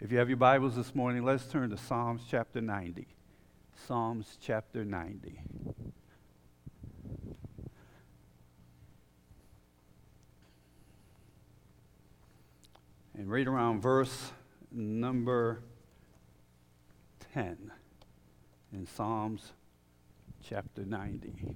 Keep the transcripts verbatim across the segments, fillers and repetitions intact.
If you have your Bibles this morning, let's turn to Psalms chapter ninety. Psalms chapter ninety. And right around verse number ten in Psalms chapter ninety.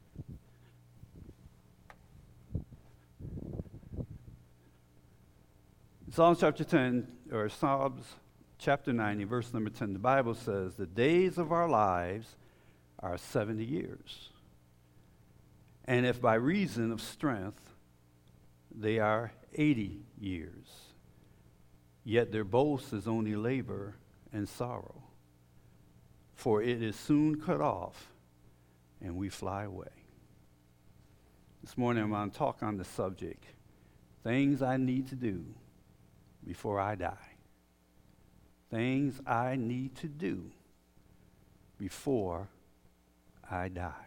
Psalms chapter ten, or Psalms chapter ninety, verse number ten, the Bible says, "The days of our lives are seventy years. And if by reason of strength they are eighty years, yet their boast is only labor and sorrow. For it is soon cut off, and we fly away." This morning I'm going to talk on the subject, things I need to do before I die. Things I need to do before I die.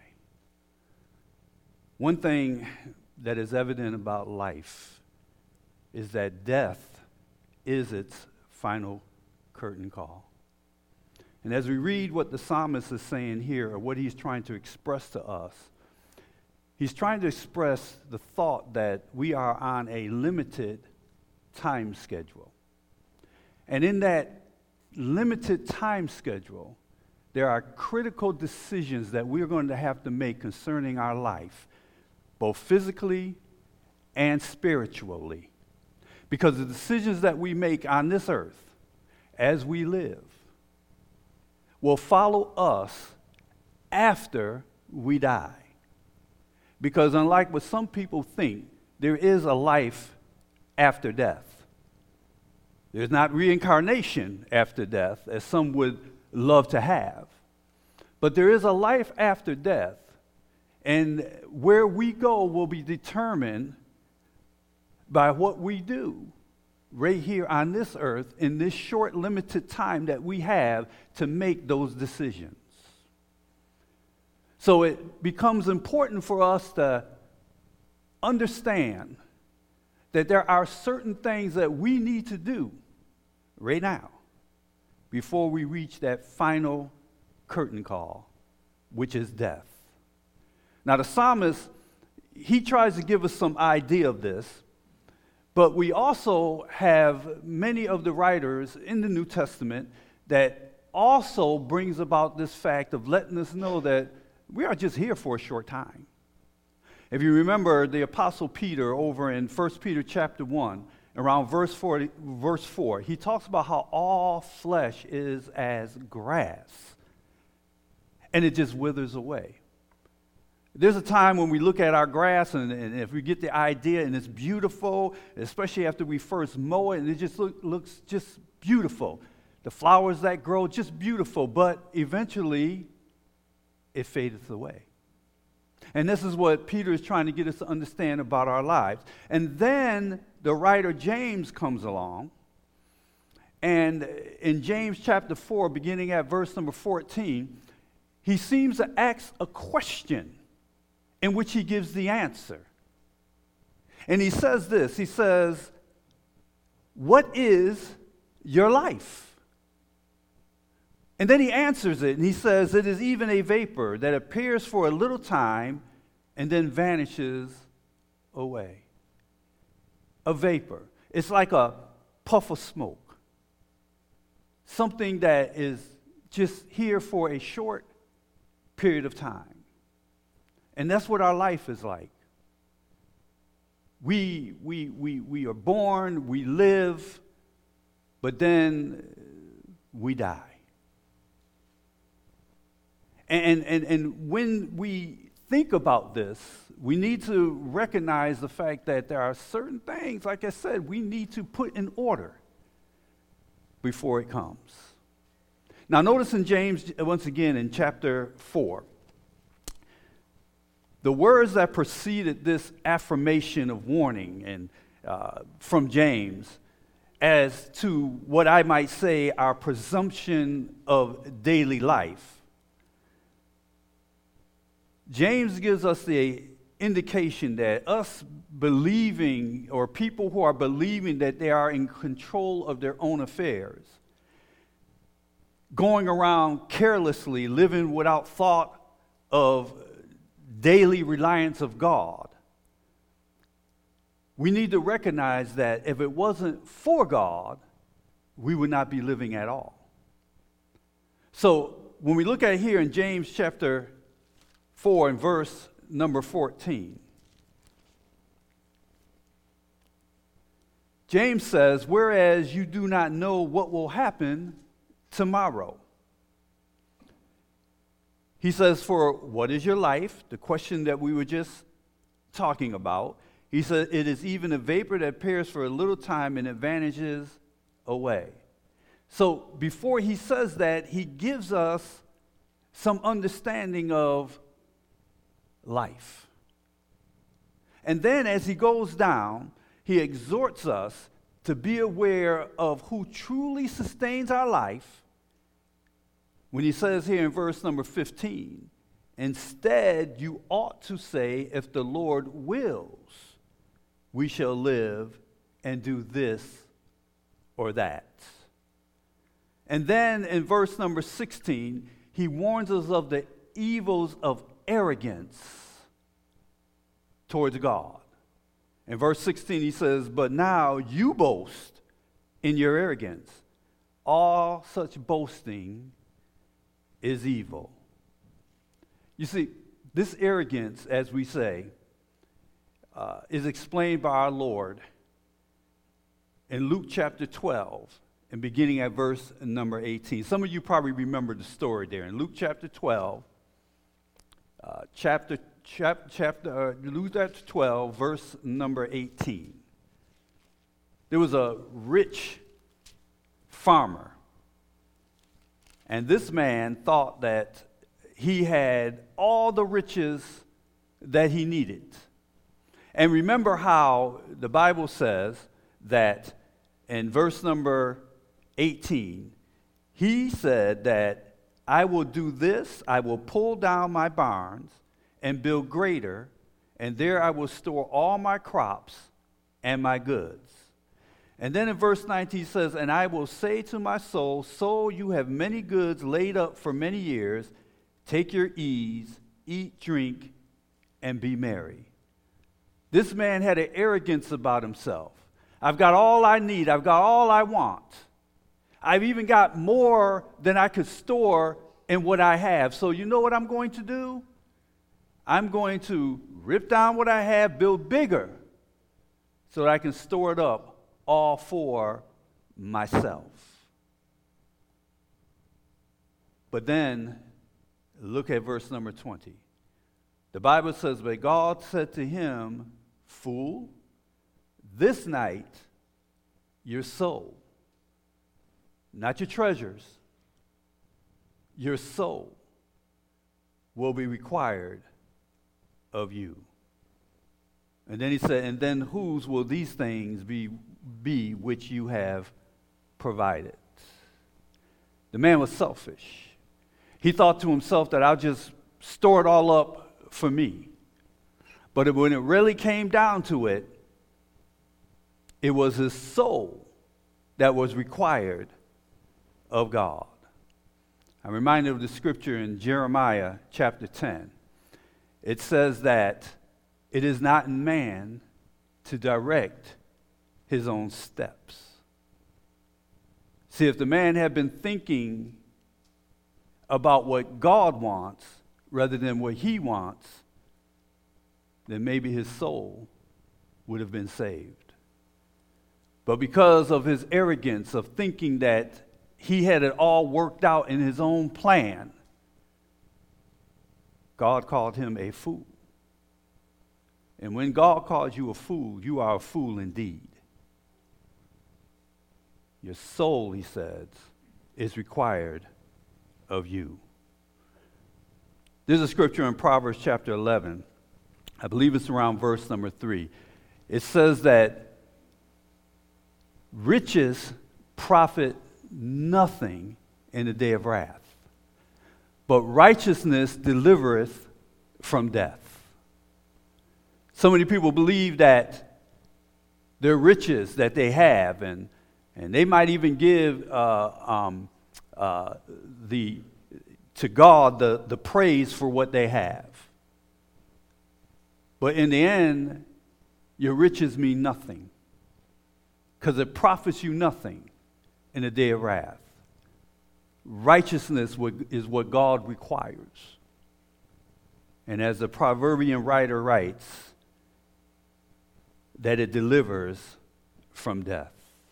One thing that is evident about life is that death is its final curtain call. And as we read what the psalmist is saying here, or what he's trying to express to us, he's trying to express the thought that we are on a limited time schedule. And in that limited time schedule, there are critical decisions that we're going to have to make concerning our life, both physically and spiritually. Because the decisions that we make on this earth as we live will follow us after we die. Because unlike what some people think, there is a life after death. There's not reincarnation after death, as some would love to have. But there is a life after death, and where we go will be determined by what we do right here on this earth in this short, limited time that we have to make those decisions. So it becomes important for us to understand that there are certain things that we need to do right now before we reach that final curtain call, which is death. Now, the psalmist, he tries to give us some idea of this, but we also have many of the writers in the New Testament that also brings about this fact of letting us know that we are just here for a short time. If you remember the Apostle Peter over in First Peter chapter one, around verse forty, verse four, he talks about how all flesh is as grass, and it just withers away. There's a time when we look at our grass, and, and if we get the idea, and it's beautiful, especially after we first mow it, and it just look, looks just beautiful. The flowers that grow, just beautiful, but eventually it fadeth away. And this is what Peter is trying to get us to understand about our lives. And then the writer James comes along, and in James chapter four, beginning at verse number fourteen, he seems to ask a question in which he gives the answer. And he says this, he says, "What is your life?" And then he answers it, and he says, "It is even a vapor that appears for a little time and then vanishes away." A vapor. It's like a puff of smoke. Something that is just here for a short period of time. And that's what our life is like. We, we, we, we are born, we live, but then we die. And, and, and when we think about this, we need to recognize the fact that there are certain things, like I said, we need to put in order before it comes. Now notice in James, once again in chapter four, the words that preceded this affirmation of warning and uh, from James as to what I might say our presumption of daily life. James gives us the indication that us believing, or people who are believing that they are in control of their own affairs, going around carelessly, living without thought of daily reliance of God, we need to recognize that if it wasn't for God, we would not be living at all. So when we look at it here in James chapter four and verse number fourteen, James says, whereas you do not know what will happen tomorrow. He says, for what is your life? The question that we were just talking about. He said, it is even a vapor that appears for a little time and it vanishes away. So before he says that, he gives us some understanding of life. And then as he goes down, he exhorts us to be aware of who truly sustains our life when he says here in verse number fifteen, instead you ought to say, if the Lord wills, we shall live and do this or that. And then in verse number sixteen, he warns us of the evils of arrogance towards God. In verse sixteen, he says, but now you boast in your arrogance. All such boasting is evil. You see, this arrogance, as we say, uh, is explained by our Lord in Luke chapter twelve and beginning at verse number eighteen. Some of you probably remember the story there. In Luke chapter twelve, uh, chapter Chap, chapter, uh, Luke chapter twelve, verse number eighteen. There was a rich farmer, and this man thought that he had all the riches that he needed. And remember how the Bible says that in verse number eighteen, he said that I will do this, I will pull down my barns and build greater, and there I will store all my crops and my goods. And then in verse nineteen it says, and I will say to my soul, soul, you have many goods laid up for many years. Take your ease, eat, drink, and be merry. This man had an arrogance about himself. I've got all I need. I've got all I want. I've even got more than I could store in what I have. So you know what I'm going to do? I'm going to rip down what I have, build bigger, so that I can store it up all for myself. But then, look at verse number twenty. The Bible says, but God said to him, fool, this night your soul, not your treasures, your soul will be required of you. And then he said, and then whose will these things be, be which you have provided? The man was selfish. He thought to himself that I'll just store it all up for me. But when it really came down to it, it was his soul that was required of God. I'm reminded of the scripture in Jeremiah chapter ten. It says that it is not in man to direct his own steps. See, if the man had been thinking about what God wants rather than what he wants, then maybe his soul would have been saved. But because of his arrogance of thinking that he had it all worked out in his own plan, God called him a fool. And when God calls you a fool, you are a fool indeed. Your soul, he says, is required of you. There's a scripture in Proverbs chapter eleven. I believe it's around verse number three. It says that riches profit nothing in the day of wrath, but righteousness delivereth from death. So many people believe that their riches that they have, and, and they might even give uh, um, uh, the, to God the, the praise for what they have. But in the end, your riches mean nothing, because it profits you nothing in the day of wrath. Righteousness is what God requires. And as the proverbian writer writes, that it delivers from death.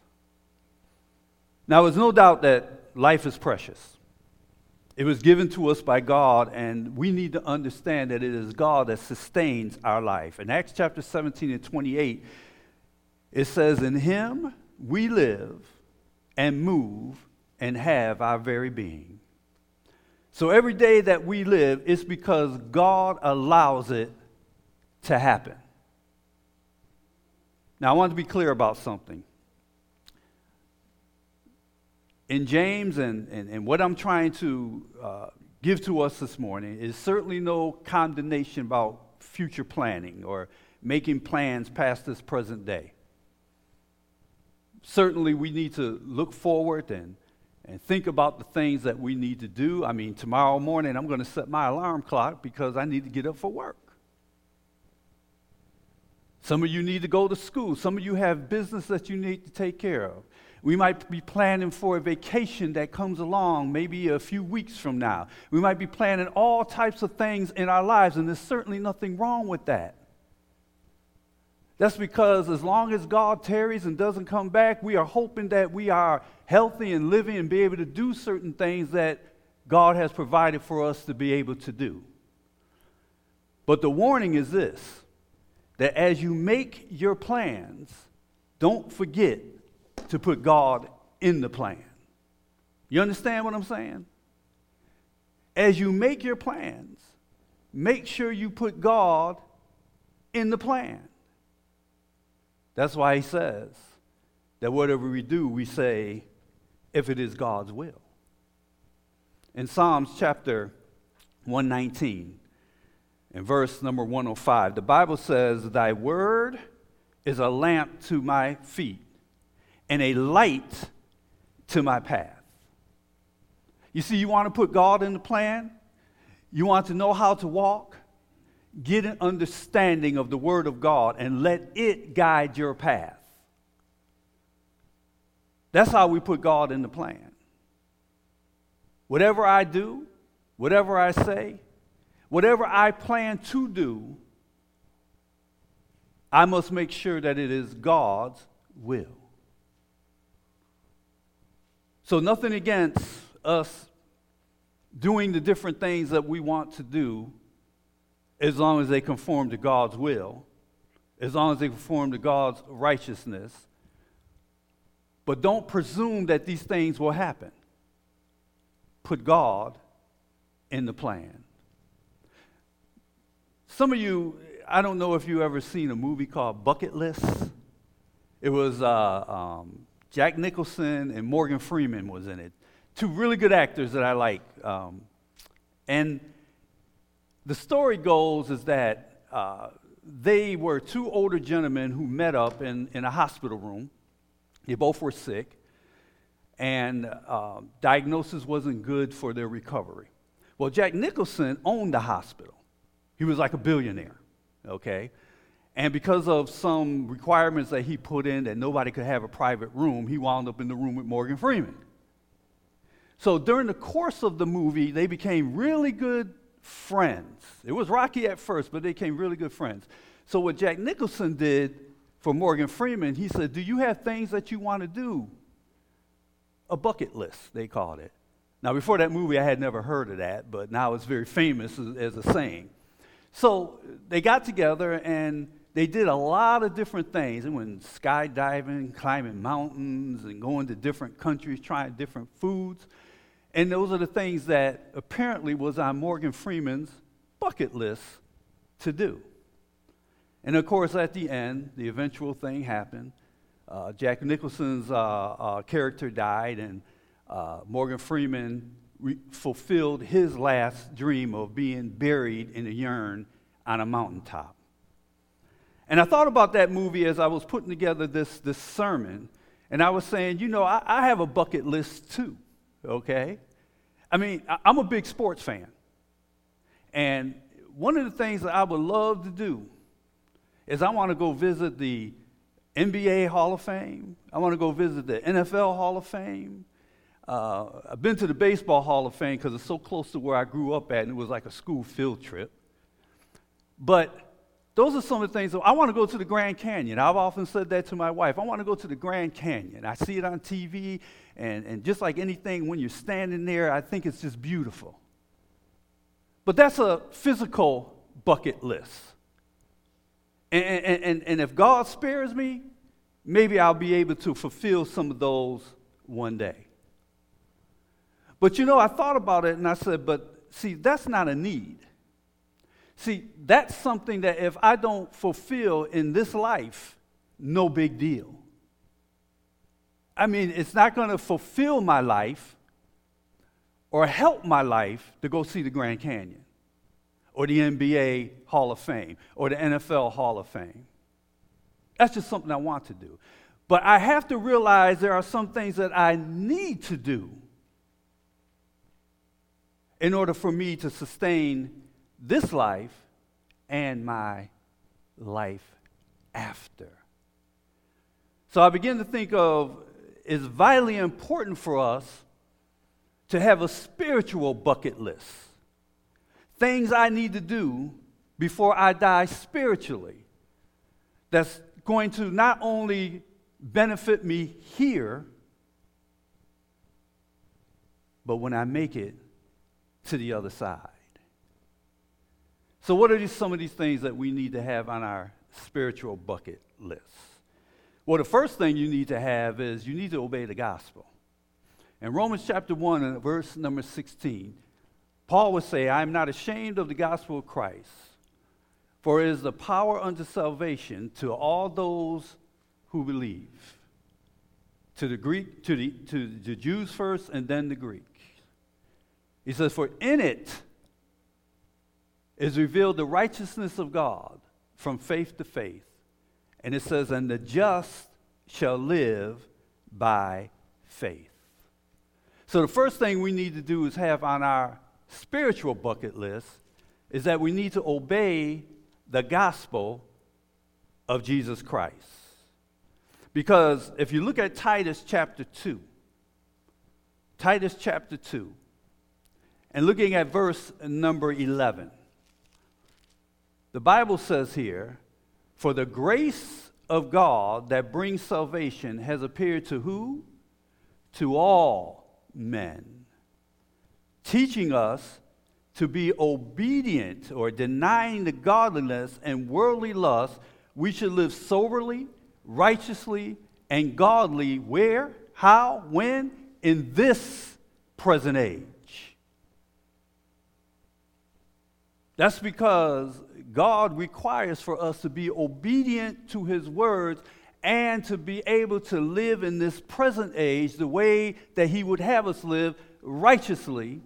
Now, there's no doubt that life is precious. It was given to us by God, and we need to understand that it is God that sustains our life. In Acts chapter seventeen and twenty-eight, it says, "In him we live and move and have our very being." So every day that we live, it's because God allows it to happen. Now, I want to be clear about something. In James, and, and, and what I'm trying to uh, give to us this morning is certainly no condemnation about future planning or making plans past this present day. Certainly, we need to look forward and, and think about the things that we need to do. I mean, tomorrow morning, I'm going to set my alarm clock because I need to get up for work. Some of you need to go to school. Some of you have business that you need to take care of. We might be planning for a vacation that comes along maybe a few weeks from now. We might be planning all types of things in our lives, and there's certainly nothing wrong with that. That's because as long as God tarries and doesn't come back, we are hoping that we are healthy and living and be able to do certain things that God has provided for us to be able to do. But the warning is this, that as you make your plans, don't forget to put God in the plan. You understand what I'm saying? As you make your plans, make sure you put God in the plan. That's why he says that whatever we do, we say, if it is God's will. In Psalms chapter one nineteen, in verse number one oh five, the Bible says, "Thy word is a lamp to my feet and a light to my path." You see, you want to put God in the plan? You want to know how to walk? Get an understanding of the Word of God and let it guide your path. That's how we put God in the plan. Whatever I do, whatever I say, whatever I plan to do, I must make sure that it is God's will. So nothing against us doing the different things that we want to do, as long as they conform to God's will, as long as they conform to God's righteousness. But don't presume that these things will happen. Put God in the plan. Some of you, I don't know if you've ever seen a movie called Bucket List. It was uh, um, Jack Nicholson and Morgan Freeman was in it. Two really good actors that I like. Um, and the story goes is that uh, they were two older gentlemen who met up in, in a hospital room. They both were sick, and uh, diagnosis wasn't good for their recovery. Well, Jack Nicholson owned the hospital. He was like a billionaire, okay? And because of some requirements that he put in that nobody could have a private room, he wound up in the room with Morgan Freeman. So during the course of the movie, they became really good friends. It was rocky at first, but they became really good friends. So what Jack Nicholson did for Morgan Freeman, he said, "Do you have things that you want to do?" A bucket list, they called it. Now, before that movie, I had never heard of that, but now it's very famous as, as a saying. So they got together, and they did a lot of different things. They went skydiving, climbing mountains, and going to different countries, trying different foods. And those are the things that apparently was on Morgan Freeman's bucket list to do. And of course, at the end, the eventual thing happened. Uh, Jack Nicholson's uh, uh, character died, and uh, Morgan Freeman re- fulfilled his last dream of being buried in a urn on a mountaintop. And I thought about that movie as I was putting together this, this sermon, and I was saying, you know, I, I have a bucket list too, okay? I mean, I, I'm a big sports fan. And one of the things that I would love to do is I want to go visit the N B A Hall of Fame. I want to go visit the N F L Hall of Fame. Uh, I've been to the Baseball Hall of Fame because it's so close to where I grew up at, and it was like a school field trip. But those are some of the things. I want to go to the Grand Canyon. I've often said that to my wife. I want to go to the Grand Canyon. I see it on T V, and, and just like anything, when you're standing there, I think it's just beautiful. But that's a physical bucket list. And, and, and, and if God spares me, maybe I'll be able to fulfill some of those one day. But you know, I thought about it and I said, but see, that's not a need. See, that's something that if I don't fulfill in this life, no big deal. I mean, it's not going to fulfill my life or help my life to go see the Grand Canyon or the N B A Hall of Fame or the N F L Hall of Fame. That's just something I want to do. But I have to realize there are some things that I need to do in order for me to sustain this life and my life after. So I begin to think of it's vitally important for us to have a spiritual bucket list. Things I need to do before I die spiritually that's going to not only benefit me here, but when I make it to the other side. So what are these, some of these things that we need to have on our spiritual bucket list? Well, the first thing you need to have is you need to obey the gospel. In Romans chapter one and verse number sixteen, Paul would say, I am not ashamed of the gospel of Christ, for it is the power unto salvation to all those who believe. To the Greek, to the, to the Jews first and then the Greek. He says, for in it is revealed the righteousness of God from faith to faith. And it says, and the just shall live by faith. So the first thing we need to do is have on our spiritual bucket list is that we need to obey the gospel of Jesus Christ. Because if you look at Titus chapter two, Titus chapter two, and looking at verse number eleven, the Bible says here, for the grace of God that brings salvation has appeared to who? To all men, teaching us to be obedient or denying the godliness and worldly lust, we should live soberly, righteously, and godly. Where? How? When? In this present age. That's because God requires for us to be obedient to his words and to be able to live in this present age the way that he would have us live righteously,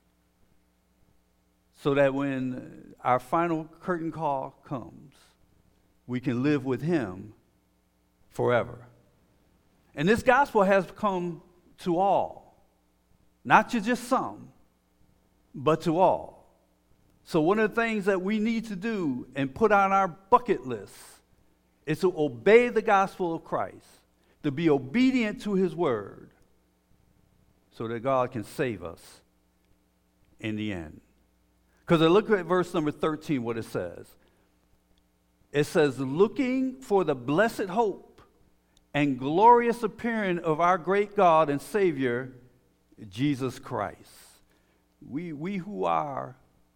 so that when our final curtain call comes, we can live with him forever. And this gospel has come to all, not to just some, but to all. So one of the things that we need to do and put on our bucket list is to obey the gospel of Christ, to be obedient to his word, so that God can save us in the end. Because I look at verse number thirteen, what it says. It says, looking for the blessed hope and glorious appearing of our great God and Savior, Jesus Christ. We, we who are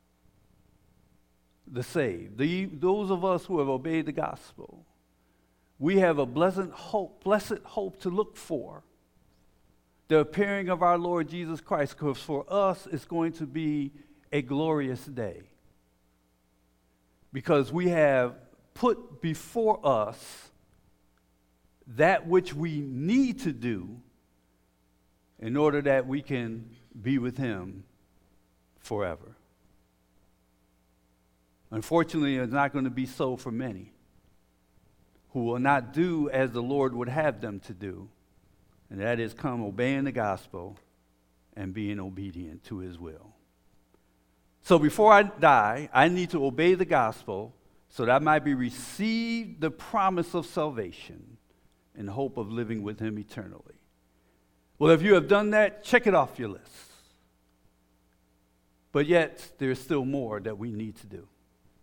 the saved, the, those of us who have obeyed the gospel, we have a blessed hope, blessed hope to look for. The appearing of our Lord Jesus Christ, because for us it's going to be a glorious day. Because we have put before us that which we need to do in order that we can be with him forever. Unfortunately, it's not going to be so for many. who will not do as the Lord would have them to do, and that is come obeying the gospel and being obedient to his will. So before I die, I need to obey the gospel so that I might be received the promise of salvation in hope of living with him eternally. Well, if you have done that, check it off your list. But yet, there's still more that we need to do.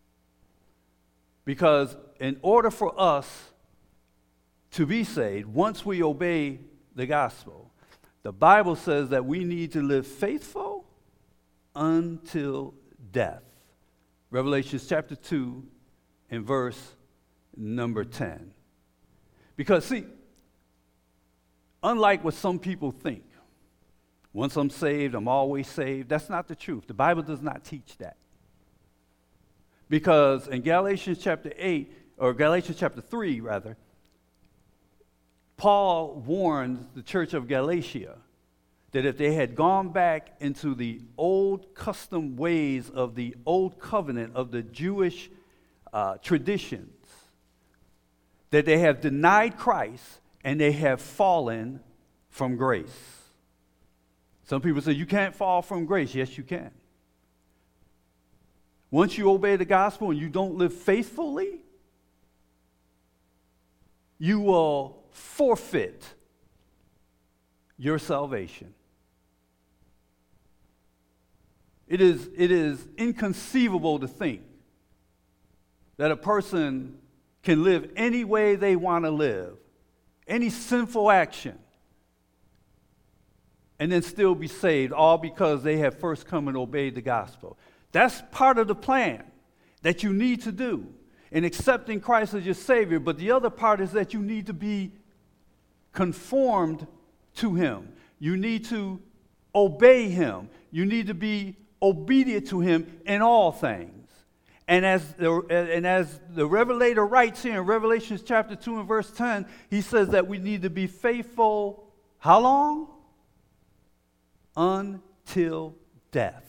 Because in order for us to be saved, once we obey the gospel, the Bible says that we need to live faithful until death. Revelation chapter two and verse number ten. Because, see, unlike what some people think, once I'm saved, I'm always saved, that's not the truth. The Bible does not teach that. Because in Galatians chapter eight, or Galatians chapter three, rather, Paul warned the church of Galatia that if they had gone back into the old custom ways of the old covenant of the Jewish uh, traditions, that they have denied Christ and they have fallen from grace. Some people say you can't fall from grace. Yes, you can. Once you obey the gospel and you don't live faithfully, you will forfeit your salvation. It is, it is inconceivable to think that a person can live any way they want to live, any sinful action, and then still be saved, all because they have first come and obeyed the gospel. That's part of the plan that you need to do in accepting Christ as your Savior. But the other part is that you need to be conformed to him. You need to obey him. You need to be obedient to him in all things. And as the, and as the Revelator writes here in Revelation chapter two and verse ten, he says that we need to be faithful, how long? Until death.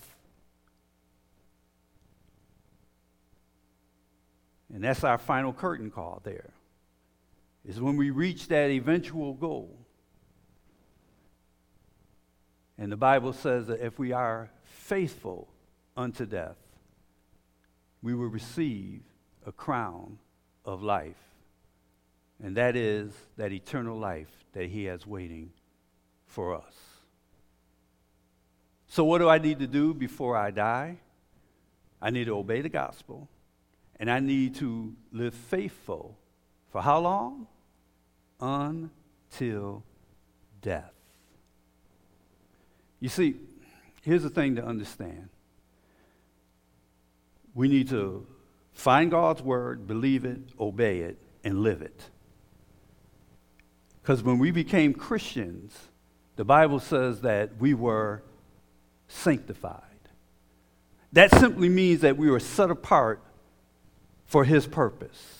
And that's our final curtain call there, is when we reach that eventual goal. And the Bible says that if we are faithful unto death, we will receive a crown of life. And that is that eternal life that he has waiting for us. So what do I need to do before I die? I need to obey the gospel. And I need to live faithful for how long? Until death. You see, here's the thing to understand. We need to find God's word, believe it, obey it, and live it. Because when we became Christians, the Bible says that we were sanctified. That simply means that we were set apart for his purpose.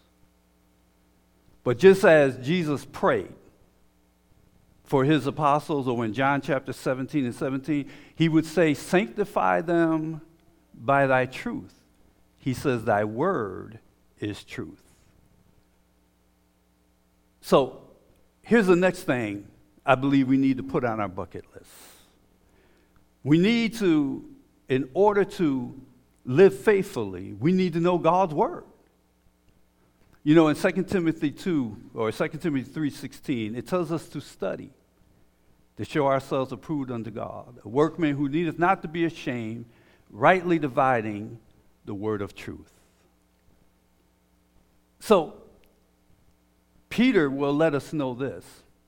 But just as Jesus prayed for his apostles, or in John chapter seventeen and seventeen, he would say, sanctify them by thy truth. He says, thy word is truth. So here's the next thing I believe we need to put on our bucket list. We need to, in order to live faithfully, we need to know God's word. You know, in Second Timothy two, or Second Timothy three sixteen, it tells us to study, to show ourselves approved unto God, a workman who needeth not to be ashamed, rightly dividing the word of truth. So, Peter will let us know this.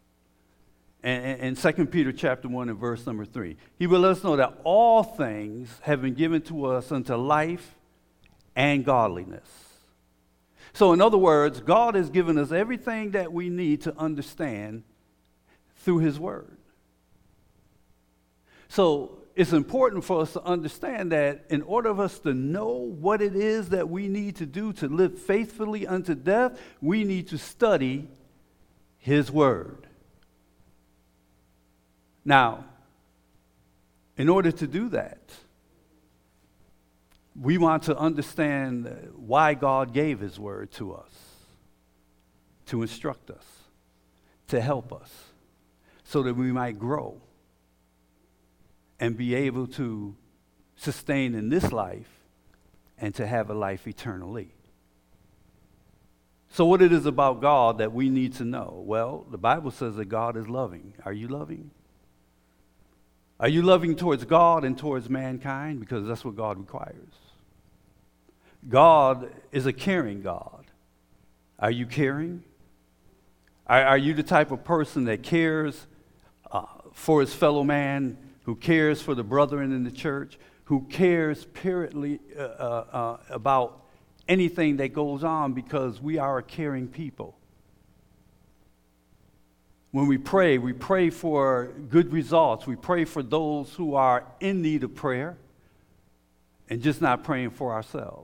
In Second Peter chapter one and verse number three, he will let us know that all things have been given to us unto life and godliness. So in other words, God has given us everything that we need to understand through his word. So it's important for us to understand that in order for us to know what it is that we need to do to live faithfully unto death, we need to study his word. Now, in order to do that, we want to understand why God gave his word to us. to instruct us, to help us, so that we might grow and be able to sustain in this life and to have a life eternally. So what it is about God that we need to know? Well, the Bible says that God is loving. Are you loving? Are you loving towards God and towards mankind? Because that's what God requires. God is a caring God. Are you caring? Are, are you the type of person that cares uh, for his fellow man, who cares for the brethren in the church, who cares periodly uh, uh, uh, about anything that goes on, because we are a caring people? When we pray, we pray for good results. We pray for those who are in need of prayer and just not praying for ourselves.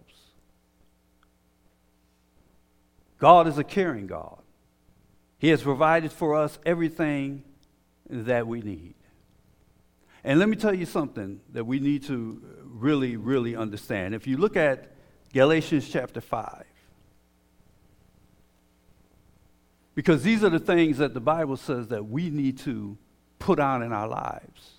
God is a caring God. He has provided for us everything that we need. And let me tell you something that we need to really, really understand. If you look at Galatians chapter five, because these are the things that the Bible says that we need to put on in our lives.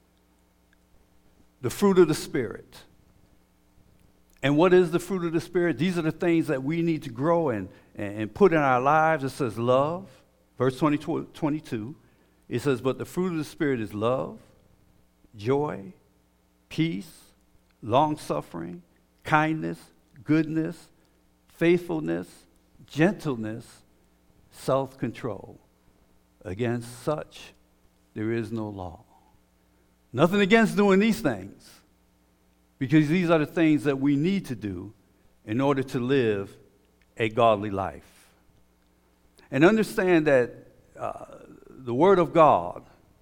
The fruit of the Spirit. And what is the fruit of the Spirit? These are the things that we need to grow and, and put in our lives. It says love, verse twenty, twenty-two. It says, but the fruit of the Spirit is love, joy, peace, long-suffering, kindness, goodness, faithfulness, gentleness, self-control. Against such there is no law. Nothing against doing these things, because these are the things that we need to do in order to live a godly life. And understand that uh, the Word of God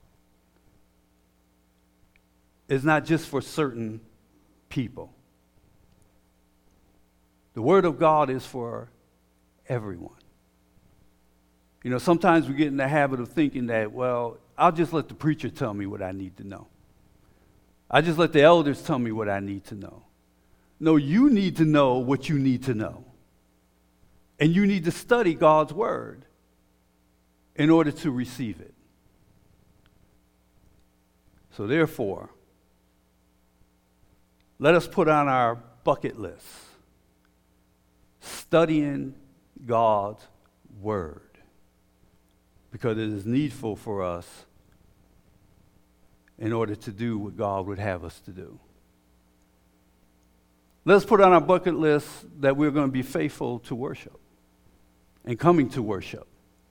is not just for certain people. The Word of God is for everyone. You know, sometimes we get in the habit of thinking that, well, I'll just let the preacher tell me what I need to know. I just let the elders tell me what I need to know. No, you need to know what you need to know. And you need to study God's Word in order to receive it. So therefore, let us put on our bucket list studying God's Word, because it is needful for us in order to do what God would have us to do. Let's put on our bucket list that we're going to be faithful to worship and coming to worship,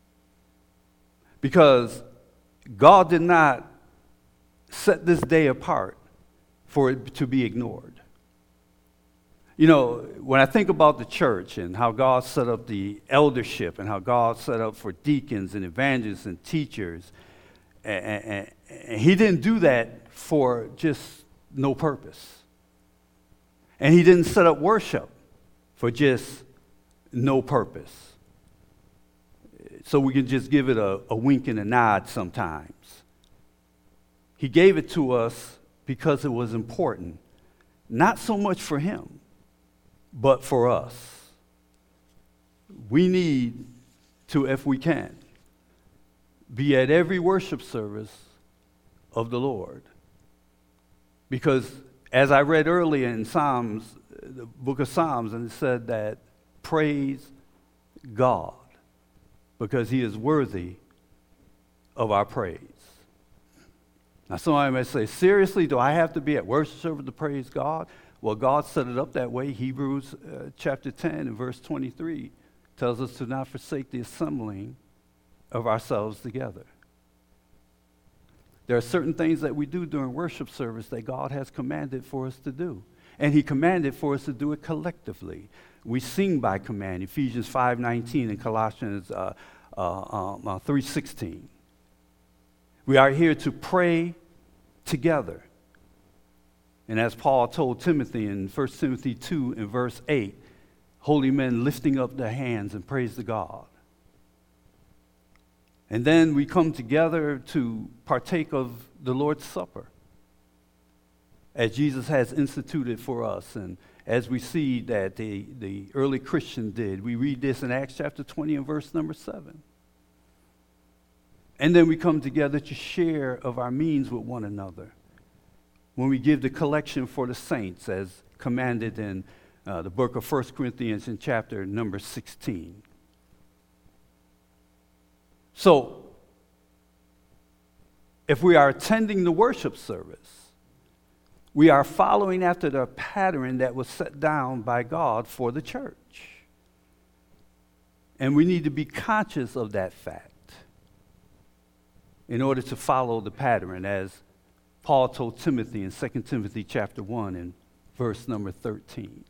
because God did not set this day apart for it to be ignored. You know, when I think about the church and how God set up the eldership and how God set up for deacons and evangelists and teachers, and, and, and he didn't do that for just no purpose. And he didn't set up worship for just no purpose, so we can just give it a, a wink and a nod sometimes. He gave it to us because it was important, not so much for him, but for us. We need to, if we can, be at every worship service of the Lord. Because as I read earlier in Psalms, the book of Psalms, and it said that praise God, because he is worthy of our praise. Now somebody may say, seriously, do I have to be at worship service to praise God? Well, God set it up that way. Hebrews uh, chapter ten and verse twenty-three tells us to not forsake the assembling of ourselves together. There are certain things that we do during worship service that God has commanded for us to do. And he commanded for us to do it collectively. We sing by command, Ephesians five nineteen and Colossians uh, uh, um, uh, three sixteen. We are here to pray together. And as Paul told Timothy in First Timothy two and verse eight, holy men lifting up their hands and praise to God. And then we come together to partake of the Lord's Supper. as Jesus has instituted for us, and as we see that the, the early Christians did. We read this in Acts chapter twenty and verse number seven. And then we come together to share of our means with one another when we give the collection for the saints as commanded in uh, the book of First Corinthians in chapter number sixteen. So, if we are attending the worship service, we are following after the pattern that was set down by God for the church. And we need to be conscious of that fact in order to follow the pattern, as Paul told Timothy in Second Timothy chapter one and verse number thirteen.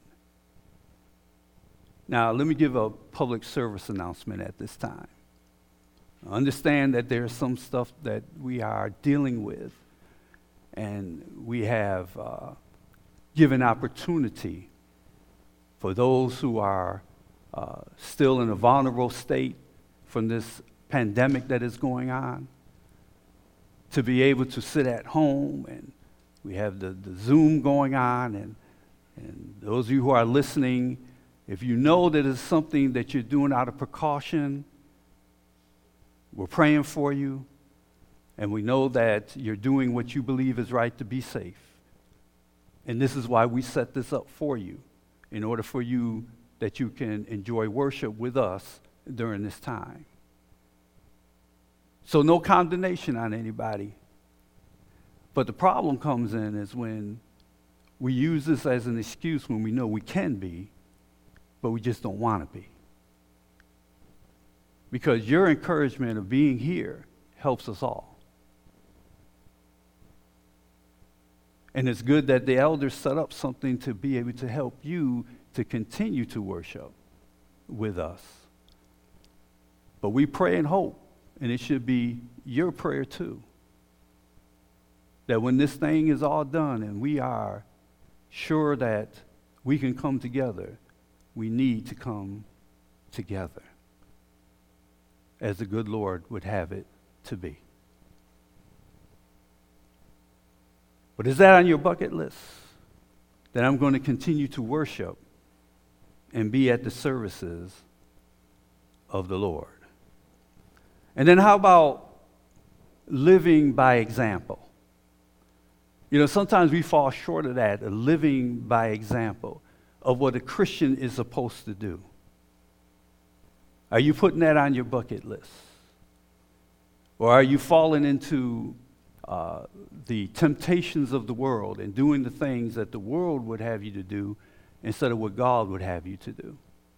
Now, let me give a public service announcement at this time. Understand that there's some stuff that we are dealing with, and we have uh, given opportunity for those who are uh, still in a vulnerable state from this pandemic that is going on to be able to sit at home, and we have the, the Zoom going on, and, and those of you who are listening, if you know that it's something that you're doing out of precaution, we're praying for you, and we know that you're doing what you believe is right to be safe. And this is why we set this up for you, in order for you that you can enjoy worship with us during this time. So no condemnation on anybody. But the problem comes in is when we use this as an excuse when we know we can be, but we just don't want to be. Because your encouragement of being here helps us all. And it's good that the elders set up something to be able to help you to continue to worship with us. But we pray and hope, and it should be your prayer too, that when this thing is all done and we are sure that we can come together, we need to come together as the good Lord would have it to be. But is that on your bucket list? That I'm going to continue to worship and be at the services of the Lord. And then how about living by example? You know, sometimes we fall short of that, of living by example of what a Christian is supposed to do. Are you putting that on your bucket list? Or are you falling into uh, the temptations of the world and doing the things that the world would have you to do instead of what God would have you to do?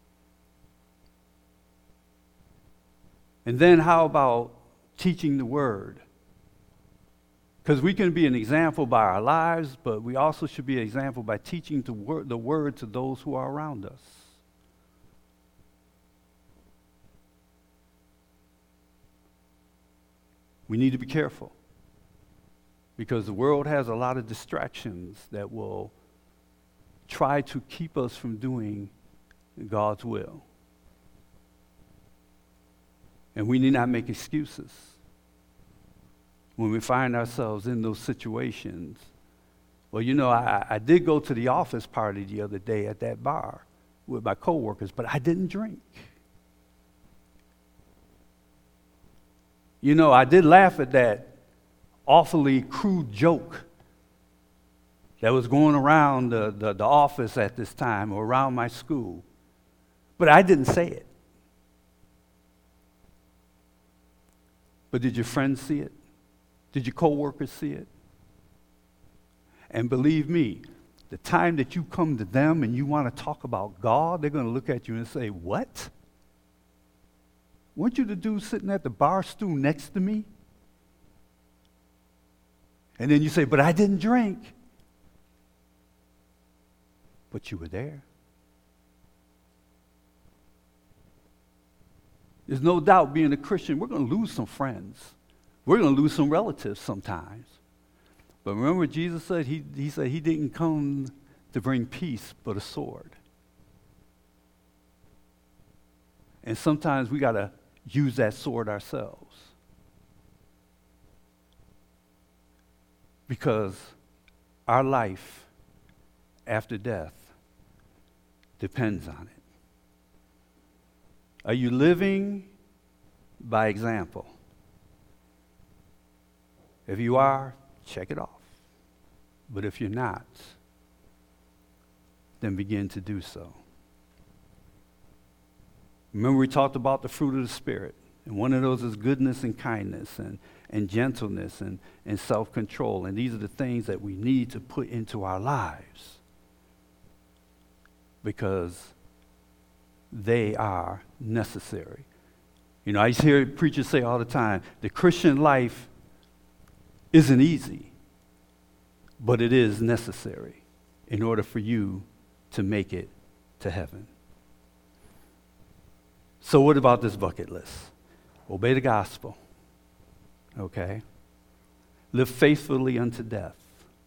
And then how about teaching the Word? Because we can be an example by our lives, but we also should be an example by teaching the word, the word to those who are around us. We need to be careful, because the world has a lot of distractions that will try to keep us from doing God's will. And we need not make excuses when we find ourselves in those situations. Well, you know, I, I did go to the office party the other day at that bar with my coworkers, but I didn't drink. You know, I did laugh at that awfully crude joke that was going around the, the, the office at this time or around my school, but I didn't say it. But did your friends see it? Did your coworkers see it? And believe me, the time that you come to them and you want to talk about God, they're going to look at you and say, "What? Weren't you the dude sitting at the bar stool next to me?" And then you say, "But I didn't drink." But you were there. There's no doubt, being a Christian, we're going to lose some friends. We're going to lose some relatives sometimes. But remember, Jesus said he, he said he didn't come to bring peace, but a sword. And sometimes we got to use that sword ourselves. Because our life after death depends on it. Are you living by example? If you are, check it off. But if you're not, then begin to do so. Remember, we talked about the fruit of the Spirit. And one of those is goodness and kindness and, and gentleness and, and self-control. And these are the things that we need to put into our lives because they are necessary. You know, I used to hear preachers say all the time, the Christian life isn't easy, but it is necessary in order for you to make it to heaven. So what about this bucket list? Obey the gospel, okay? Live faithfully unto death.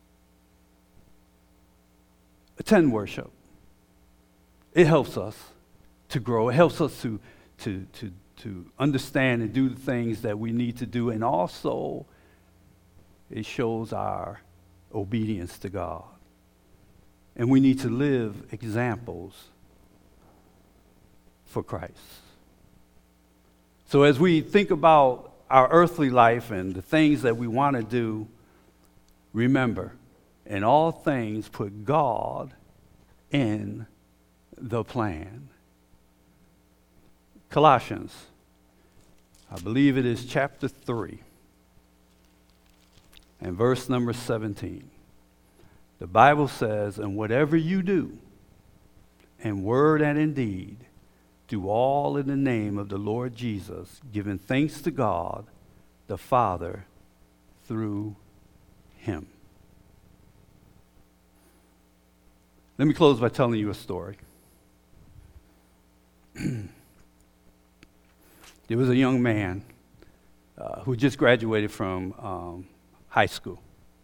Attend worship. It helps us to grow. It helps us to, to, to, to understand and do the things that we need to do. And also, it shows our obedience to God. And we need to live examples for Christ. So as we think about our earthly life and the things that we want to do, remember, in all things, put God in the plan. Colossians, I believe it is chapter three, and verse number seventeen. The Bible says, and whatever you do, in word and in deed, do all in the name of the Lord Jesus, giving thanks to God, the Father, through him. Let me close by telling you a story. There was a young man uh, who just graduated from um, high school.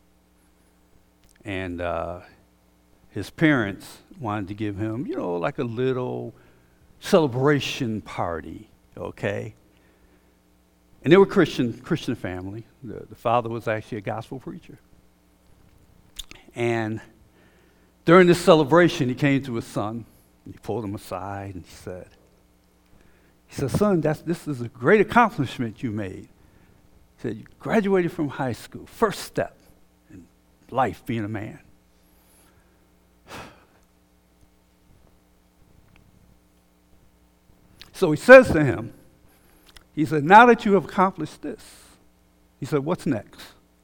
And uh, his parents wanted to give him, you know, like a little celebration party, okay? And they were Christian Christian family. The, the father was actually a gospel preacher. And during this celebration, he came to his son, and he pulled him aside, and he said, he said, son, that's, this is a great accomplishment you made. He said, you graduated from high school, first step in life, being a man. So he says to him, he said, now that you have accomplished this, he said, what's next?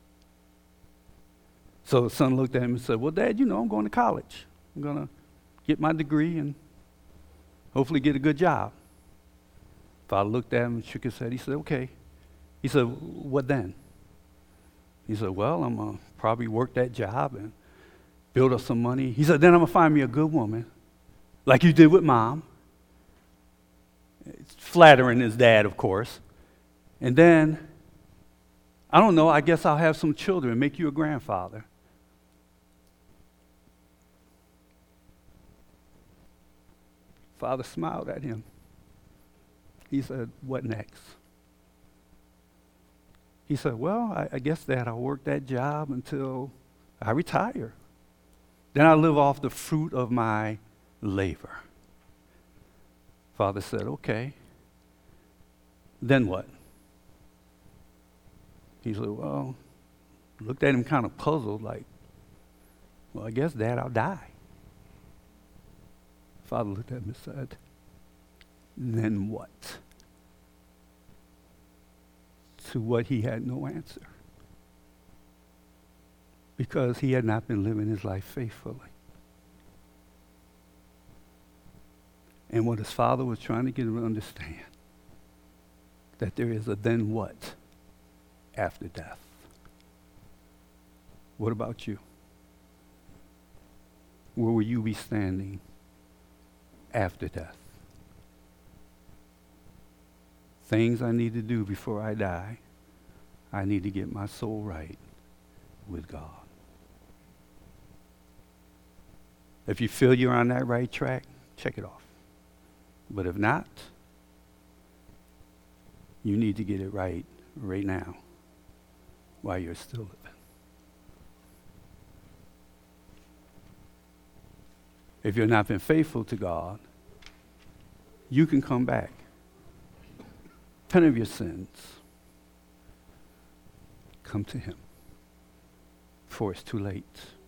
So the son looked at him and said, well, Dad, you know, I'm going to college. I'm going to get my degree and hopefully get a good job. Father looked at him and shook his head. He said, okay. He said, what then? He said, well, I'm going to probably work that job and build up some money. He said, then I'm going to find me a good woman, like you did with Mom. It's flattering his dad, of course. And then, I don't know, I guess I'll have some children, make you a grandfather. Father smiled at him. He said, what next? He said, well, I, I guess that I'll work that job until I retire. Then I'll live off the fruit of my labor. Father said, okay. Then what? He said, well, looked at him kind of puzzled, like, well, I guess, Dad, I'll die. Father looked at him and said, then what? To what he had no answer. Because he had not been living his life faithfully. And what his father was trying to get him to understand, that there is a then what after death. What about you? Where will you be standing after death? Things I need to do before I die. I need to get my soul right with God. If you feel you're on that right track, check it off. But if not, you need to get it right right now while you're still living. If you've not been faithful to God, you can come back. Repent of your sins. Come to him before it's too late.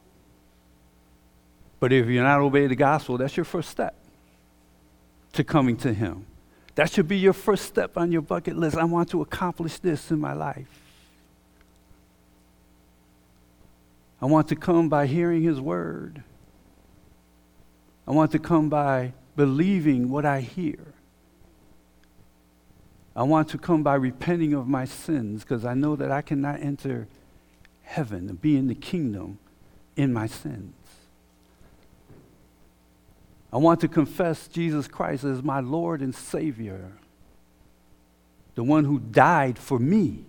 But if you're not obeying the gospel, that's your first step to coming to him. That should be your first step on your bucket list. I want to accomplish this in my life. I want to come by hearing his word. I want to come by believing what I hear. I want to come by repenting of my sins because I know that I cannot enter heaven and be in the kingdom in my sins. I want to confess Jesus Christ as my Lord and Savior, the one who died for me,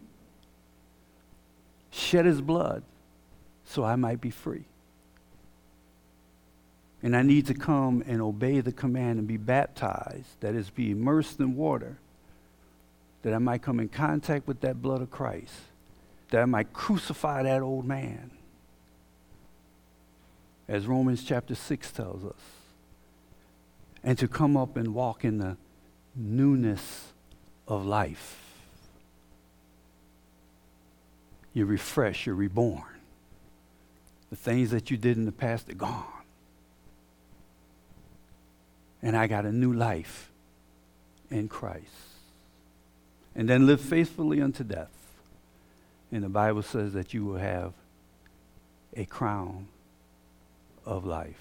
shed his blood so I might be free. And I need to come and obey the command and be baptized, that is, be immersed in water, that I might come in contact with that blood of Christ, that I might crucify that old man, as Romans chapter six tells us, and to come up and walk in the newness of life. You're refreshed, you're reborn. The things that you did in the past are gone. And I got a new life in Christ. And then live faithfully unto death. And the Bible says that you will have a crown of life.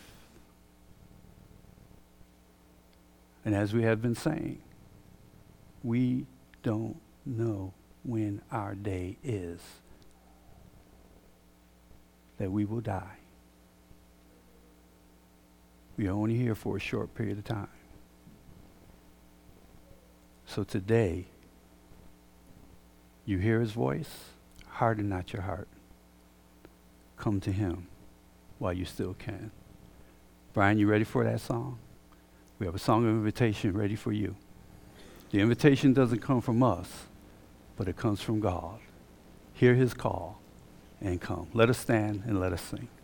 And as we have been saying, we don't know when our day is that we will die. We are only here for a short period of time. So today, you hear his voice, harden not your heart. Come to him while you still can. Brian, you ready for that song? We have a song of invitation ready for you. The invitation doesn't come from us, but it comes from God. Hear his call and come. Let us stand and let us sing.